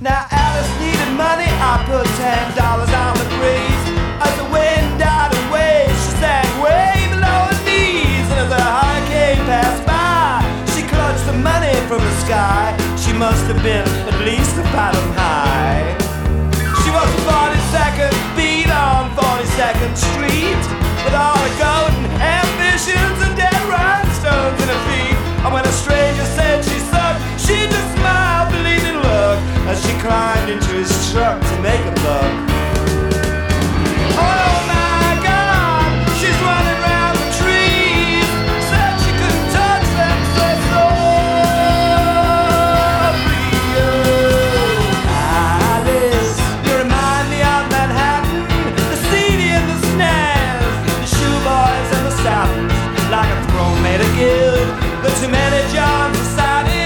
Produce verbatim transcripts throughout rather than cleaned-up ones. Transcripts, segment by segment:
Now Alice needed money, I put ten dollars on the breeze. As the wind died away, she sank way below her knees. And as a hurricane passed by, she clutched the money from the sky. She must have been at least a fathom high. She was forty-second beat on forty-second Street, with all the golden ambitions and dead rhinestones in her feet. And when a stranger said she sucked, she just smiled, believed in luck, as she climbed into his truck to make a buck. Oh my God, she's running round the trees. Said she couldn't touch them, so softly. Oh, Alice, you remind me of Manhattan, the seedy and the snares, the shoeboys and the Soutons, like a throne made of gilt, the too many Johns society.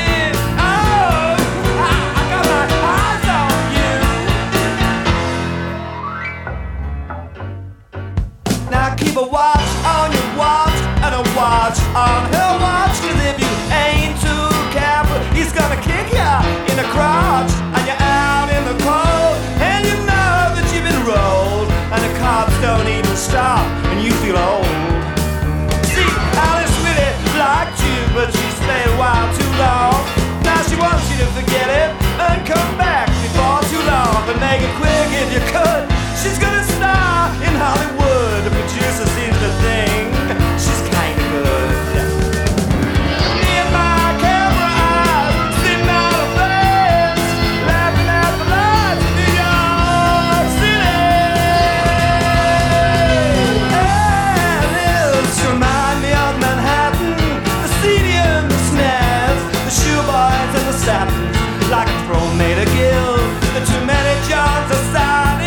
Keep a watch on your watch and a watch on her watch, cause if you ain't too careful, he's gonna kick you in the crotch, and you're out in the cold, and you know that you've been rolled, and the cops don't even stop, and you feel old. See, Alice really liked you, but she stayed a while too long. Now she wants you to forget it and come back before too long, but make it quick if you could. She's gonna star in Hollywood. The producer seems to think she's kinda good. Me and my camera eyes sitting out of bed, laughing at the lights in New York City. Alice, remind me of Manhattan, the seedy and the snares, the shoeboys and the Soutons, like a throne made of gilt, the too many Johns society.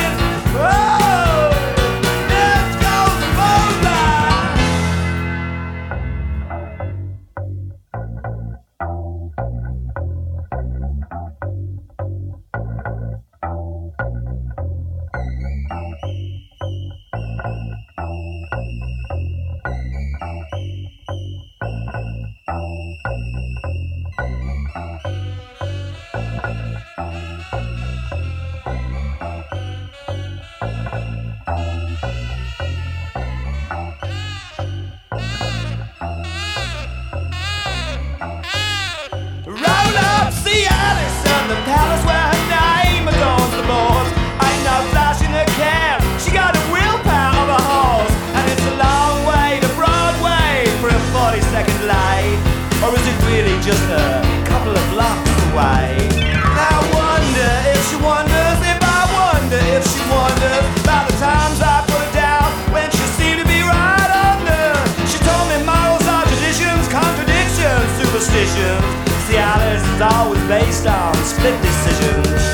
Or is it really just a couple of blocks away? I wonder if she wonders, if I wonder if she wonders about the times I put her down when she seemed to be right under. She told me morals are traditions, contradictions, superstitions. See, Alice is always based on split decisions.